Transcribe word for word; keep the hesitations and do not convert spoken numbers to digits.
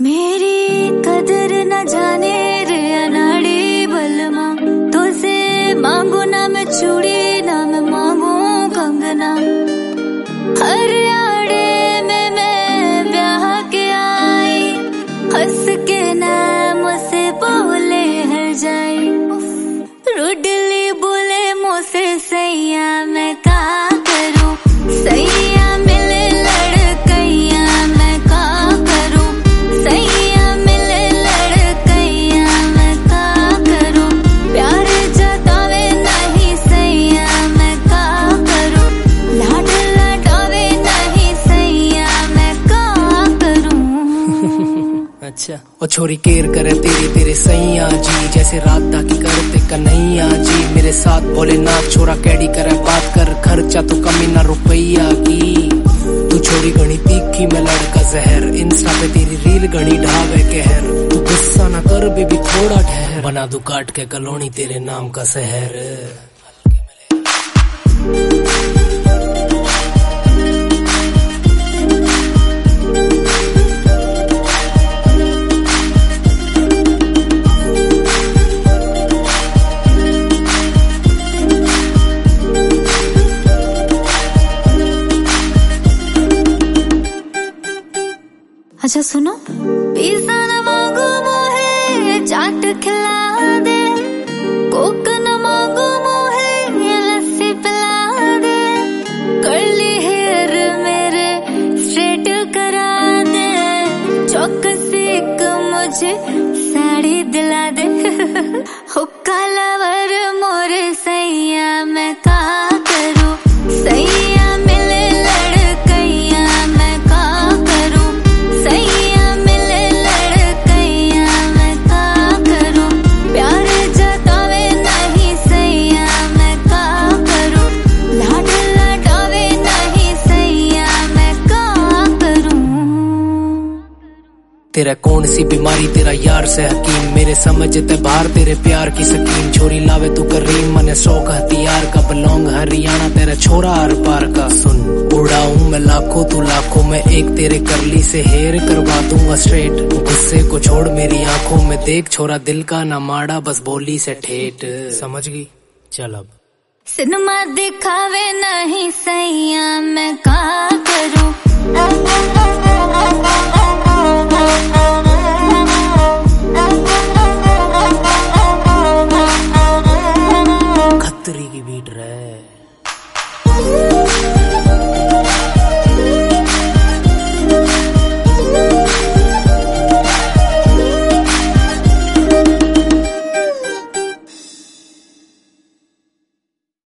मेरी कदर न जाने रे अनाड़ी बलमा, तुझसे मांगू ना मैं चूड़ी ना मैं मांगू कंगना। हर आड़े में मैं ब्याह के आई, हंस के ना मुझसे बोले हर जाए। रुडली बोले मुझसे सैया मैं का करूं, सैया मिले लड़कैया मैं का करूं, सैया मिले लड़कैया मैं का करूं। प्यार जतावे नहीं सैया मैं का करूं, लाड लटावे नहीं सैया मैं का करूं। अच्छा ओ छोरी केयर करे तेरी तेरे सैया जी, जैसे रात की करते कन्हैया जी। मेरे साथ भोलेनाथ छोरा कैडी करे बात कर, खर्चा तो कमी ना रुपया की। तू छोरी घनी तीखी मैं लड़का जहर, इंस्टा पे तेरी रील घनी ढावे कहर। तू गुस्सा ना कर बेबी थोड़ा ठहर, बना दू काट के कॉलोनी तेरे नाम का शहर। अच्छा सुनो, पिज़्ज़ा न मांगो मोहे चाट खिला दे, कोक न मांगो मोहे लस्सी पिला दे। कर्ली हेयर मेरे स्ट्रेट करा दे, चौकसी एक मुझे साड़ी दिला दे। हुक्का लवर मोरे सैया मैं का करूं, सैया मिले लड़कैया मैं का करूं, सैया मिले लड़कैया मैं का करूं। प्यार जतावे नहीं सैया मैं का करूं, लाड लटावे नहीं सैया मैं का करूं। तेरा कौन सी बीमारी तेरा यार से हकीम, मेरे समझते बाहर तेरे प्यार की सकीम। छोरी लावे तू करीम मने शौक हथियार का, बलोंग हरियाणा तेरा छोरा हर पार का। सुन उड़ाऊं मैं लाखों तू लाखों में, एक तेरे करली से हेयर करवा दूंगा स्ट्रेट। गुस्से को छोड़ मेरी आंखों में देख, छोरा दिल का ना माड़ा बस बोली से ठेठ। समझ गई चल अब। सिनेमा दिखावे नहीं सैया मैं का करूं।